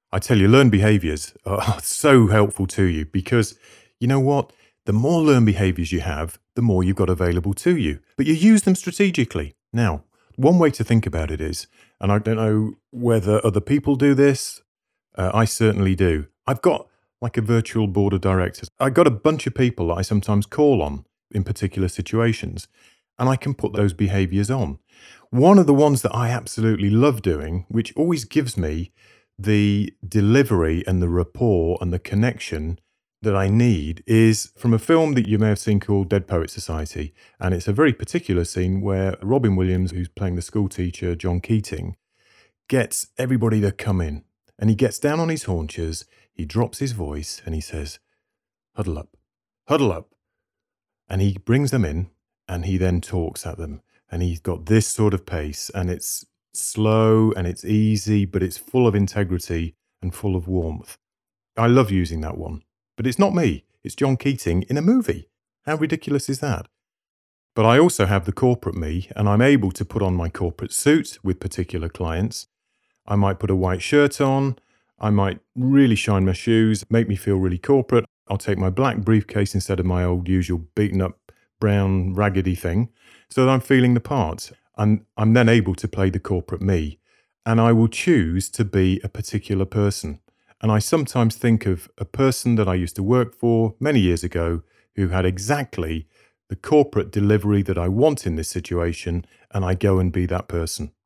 I tell you, learned behaviors are so helpful to you because you know what? The more learned behaviors you have, the more you've got available to you, but you use them strategically. Now, one way to think about it is, and I don't know whether other people do this, I certainly do. I've got like a virtual board of directors. I've got a bunch of people that I sometimes call on in particular situations, and I can put those behaviors on. One of the ones that I absolutely love doing, which always gives me the delivery and the rapport and the connection that I need, is from a film that you may have seen called Dead Poet Society. And it's a very particular scene where Robin Williams, who's playing the school teacher, John Keating, gets everybody to come in. And he gets down on his haunches, he drops his voice, and he says, huddle up, huddle up. And he brings them in, and he then talks at them. And he's got this sort of pace, and it's slow, and it's easy, but it's full of integrity and full of warmth. I love using that one. But it's not me. It's John Keating in a movie. How ridiculous is that? But I also have the corporate me, and I'm able to put on my corporate suit with particular clients. I might put a white shirt on. I might really shine my shoes, make me feel really corporate. I'll take my black briefcase instead of my old usual beaten up brown raggedy thing so that I'm feeling the part. I'm then able to play the corporate me, and I will choose to be a particular person. And I sometimes think of a person that I used to work for many years ago who had exactly the corporate delivery that I want in this situation, and I go and be that person.